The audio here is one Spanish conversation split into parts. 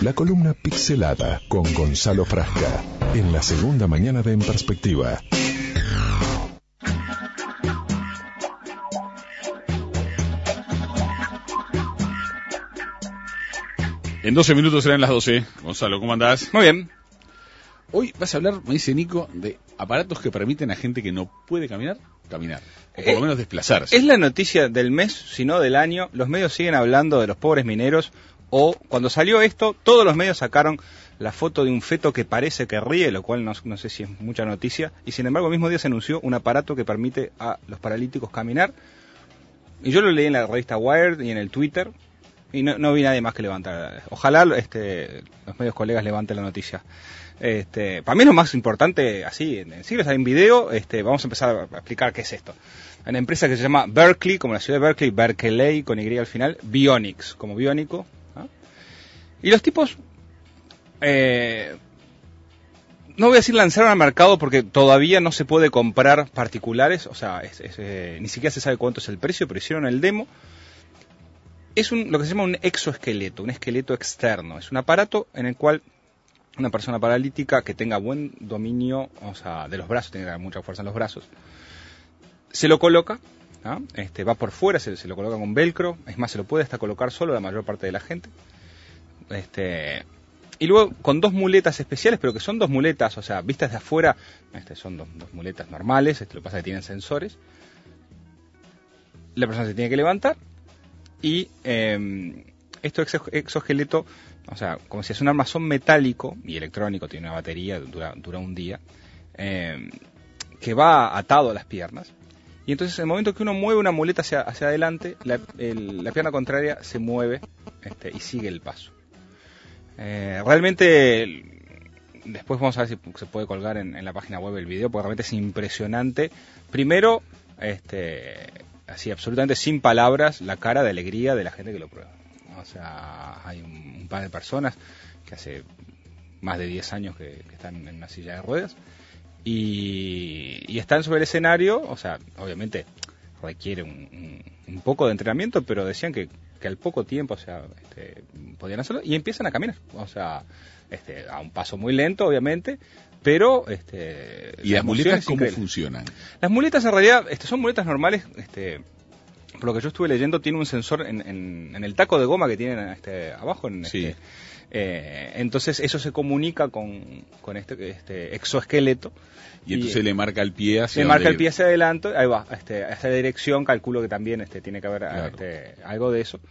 La columna pixelada con Gonzalo Frasca en la segunda mañana de En Perspectiva. En 12 minutos serán las 12. Gonzalo, ¿cómo andás? Muy bien. Hoy vas a hablar, me dice Nico, de aparatos que permiten a gente que no puede caminar. O por lo menos desplazarse. Es la noticia del mes, si no del año. Los medios siguen hablando de los pobres mineros. O cuando salió esto, todos los medios sacaron la foto de un feto que parece que ríe, lo cual no sé si es mucha noticia. Y sin embargo, el mismo día se anunció un aparato que permite a los paralíticos caminar. Y yo lo leí en la revista Wired y en el Twitter. Y no vi nadie más que levantar. Ojalá los medios colegas levanten la noticia. Para mí lo más importante, así, en siglos hay un video, vamos a empezar a explicar qué es esto. Hay una empresa que se llama Berkeley, como la ciudad de Berkeley, Berkeley, con Y al final, Bionics, como biónico. ¿Ah? Y los tipos, no voy a decir lanzaron al mercado porque todavía no se puede comprar particulares, o sea, ni siquiera se sabe cuánto es el precio, pero hicieron el demo. Es lo que se llama un exoesqueleto, un esqueleto externo. Es un aparato en el cual una persona paralítica que tenga buen dominio, o sea, de los brazos, tiene mucha fuerza en los brazos, se lo coloca, ¿no? Va por fuera, se lo coloca con velcro, es más, se lo puede hasta colocar solo la mayor parte de la gente. Y luego con dos muletas especiales, pero que son dos muletas, o sea, vistas de afuera, son dos muletas normales, lo que pasa es que tienen sensores. La persona se tiene que levantar. Y esto exoesqueleto, o sea, como si es un armazón metálico y electrónico, tiene una batería, dura un día, que va atado a las piernas. Y entonces, en el momento que uno mueve una muleta hacia adelante, la pierna contraria se mueve y sigue el paso. Realmente, después vamos a ver si se puede colgar en la página web el video, porque realmente es impresionante. Primero, así absolutamente sin palabras, la cara de alegría de la gente que lo prueba. O sea, hay un par de personas que hace más de 10 años que están en una silla de ruedas y están sobre el escenario, o sea, obviamente requiere un poco de entrenamiento, pero decían que al poco tiempo, o sea, podían hacerlo y empiezan a caminar, o sea, a un paso muy lento, obviamente, pero ¿y las muletas cómo funcionan? Las muletas en realidad son muletas normales, por lo que yo estuve leyendo, tiene un sensor en el taco de goma que tienen abajo, sí. Entonces eso se comunica con este exoesqueleto. Y entonces le marca el pie hacia adelante, ahí va, a esa dirección, calculo que también tiene que haber claro. Algo de eso.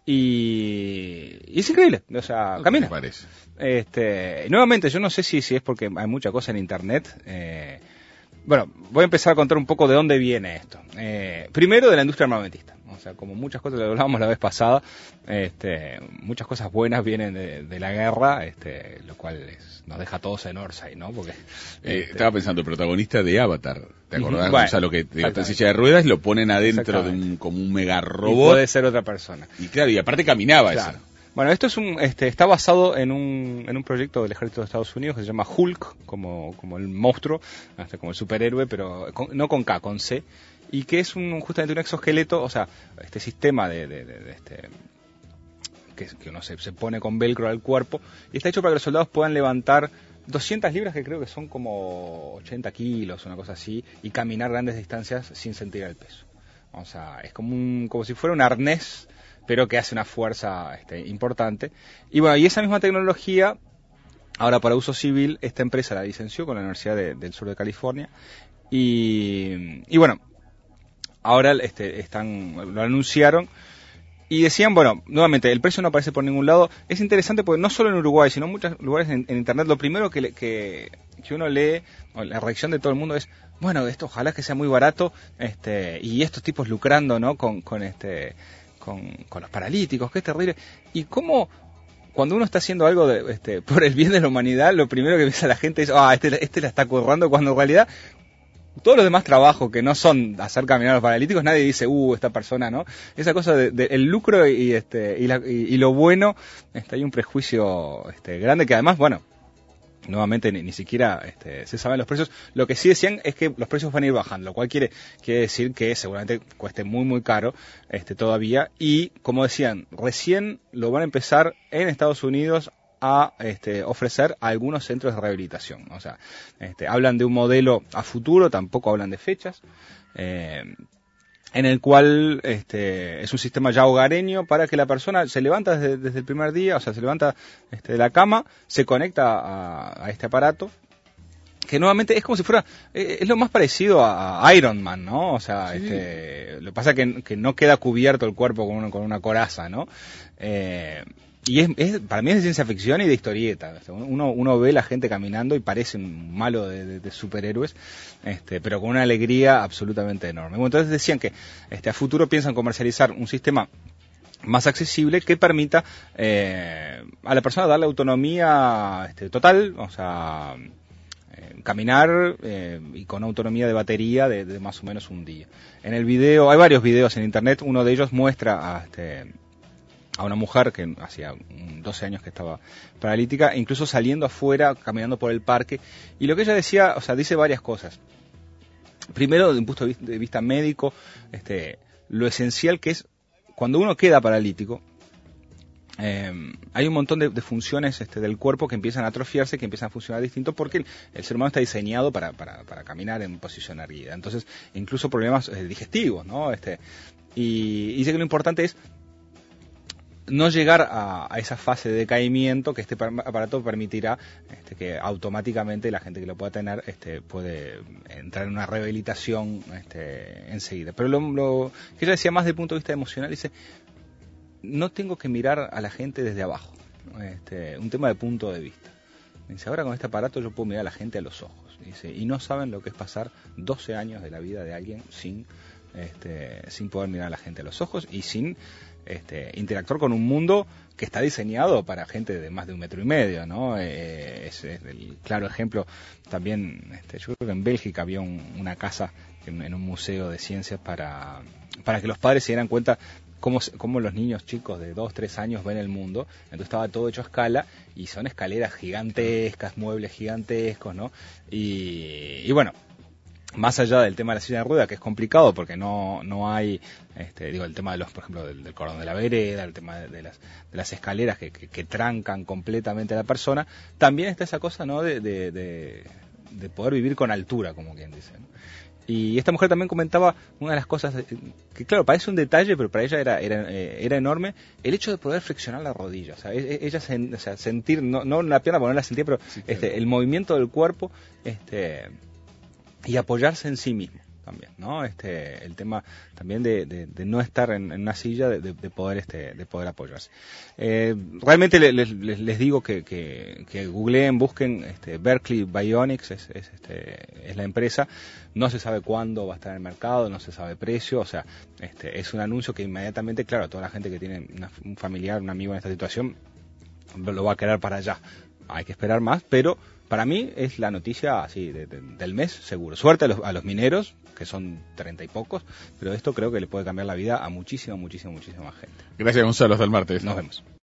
Y es increíble, o sea, camina. Me parece. Nuevamente, yo no sé si es porque hay mucha cosa en internet. Bueno, voy a empezar a contar un poco de dónde viene esto. Primero, de la industria armamentista. O sea, como muchas cosas, lo hablábamos la vez pasada, muchas cosas buenas vienen de la guerra, lo cual nos deja a todos en Orsay, ¿no? Porque estaba pensando, el protagonista de Avatar, ¿te acordás? Bueno, o sea, lo que en silla de ruedas lo ponen adentro de como un mega robot. Puede ser otra persona. Y claro, y aparte caminaba claro. eso. Bueno, esto es está basado en un proyecto del ejército de Estados Unidos que se llama Hulk, como el monstruo, como el superhéroe, pero no con K, con C, y que es justamente un exoesqueleto, o sea, este sistema que uno se pone con velcro al cuerpo, y está hecho para que los soldados puedan levantar 200 libras, que creo que son como 80 kilos, una cosa así, y caminar grandes distancias sin sentir el peso. O sea, es como si fuera un arnés, pero que hace una fuerza importante. Y bueno, y esa misma tecnología, ahora para uso civil, esta empresa la licenció con la Universidad del Sur de California. Y bueno, ahora lo anunciaron. Y decían, bueno, nuevamente, el precio no aparece por ningún lado. Es interesante porque no solo en Uruguay, sino en muchos lugares en internet, lo primero que uno lee, o la reacción de todo el mundo es, bueno, esto ojalá que sea muy barato, y estos tipos lucrando, ¿no? Con los paralíticos, que es terrible. Y cómo, cuando uno está haciendo algo por el bien de la humanidad, lo primero que piensa la gente es, este la está currando, cuando en realidad todos los demás trabajos que no son hacer caminar a los paralíticos, nadie dice, esta persona, ¿no? Esa cosa el lucro y lo bueno, hay un prejuicio grande que además, bueno, nuevamente ni siquiera se saben los precios. Lo que sí decían es que los precios van a ir bajando, lo cual quiere decir que seguramente cueste muy muy caro todavía. Y como decían, recién lo van a empezar en Estados Unidos a ofrecer algunos centros de rehabilitación. O sea, hablan de un modelo a futuro, tampoco hablan de fechas, en el cual es un sistema ya hogareño para que la persona se levanta desde el primer día, o sea, se levanta de la cama, se conecta a este aparato, que nuevamente es como si fuera, es lo más parecido a Iron Man, ¿no? O sea, sí. Lo que pasa es que no queda cubierto el cuerpo con una coraza, ¿no? Y para mí es de ciencia ficción y de historieta. O sea, uno ve la gente caminando y parece un malo de superhéroes, pero con una alegría absolutamente enorme. Bueno, entonces decían que a futuro piensan comercializar un sistema más accesible que permita a la persona darle autonomía total, o sea, caminar y con autonomía de batería de más o menos un día. En el video, hay varios videos en internet, uno de ellos muestra a una mujer que hacía 12 años que estaba paralítica, incluso saliendo afuera, caminando por el parque, y lo que ella decía, o sea, dice varias cosas. Primero, desde un punto de vista médico, lo esencial que es, cuando uno queda paralítico, hay un montón de funciones del cuerpo que empiezan a atrofiarse, que empiezan a funcionar distinto, porque el ser humano está diseñado para caminar en posición erguida. Entonces, incluso problemas digestivos, ¿no? Y dice que lo importante es no llegar a esa fase de decaimiento, que este aparato permitirá que automáticamente la gente que lo pueda tener puede entrar en una rehabilitación enseguida. Pero lo que ella decía más desde el punto de vista emocional, dice, no tengo que mirar a la gente desde abajo, un tema de punto de vista. Dice, ahora con este aparato yo puedo mirar a la gente a los ojos. Dice, y no saben lo que es pasar 12 años de la vida de alguien sin poder mirar a la gente a los ojos y sin interactuar con un mundo que está diseñado para gente de más de 1,5 metros, ¿no? Es el claro ejemplo. También, yo creo que en Bélgica había una casa en un museo de ciencias para que los padres se dieran cuenta cómo los niños chicos de 2, 3 años ven el mundo. Entonces estaba todo hecho a escala y son escaleras gigantescas, muebles gigantescos, ¿no? Y bueno, más allá del tema de la silla de rueda, que es complicado porque no hay, el tema de por ejemplo, del cordón de la vereda, el tema de las escaleras que trancan completamente a la persona, también está esa cosa, ¿no? De poder vivir con altura, como quien dice, ¿no? Y esta mujer también comentaba una de las cosas que, claro, parece un detalle, pero para ella era enorme, el hecho de poder flexionar la rodilla. O sea, ella sentir, no la pierna, ponerla a sentir, pero sí, claro, el movimiento del cuerpo, y apoyarse en sí mismo también, ¿no? El tema también de no estar en una silla, de poder apoyarse. Realmente les digo que googleen, busquen Berkeley Bionics, es la empresa. No se sabe cuándo va a estar en el mercado, no se sabe precio, o sea, es un anuncio que inmediatamente, claro, toda la gente que tiene un familiar, un amigo en esta situación, lo va a querer para allá. Hay que esperar más, pero para mí es la noticia así del mes, seguro. Suerte a los mineros, que son 30 y pocos, pero esto creo que le puede cambiar la vida a muchísima gente. Gracias, Gonzalo, hasta el martes. Nos vemos.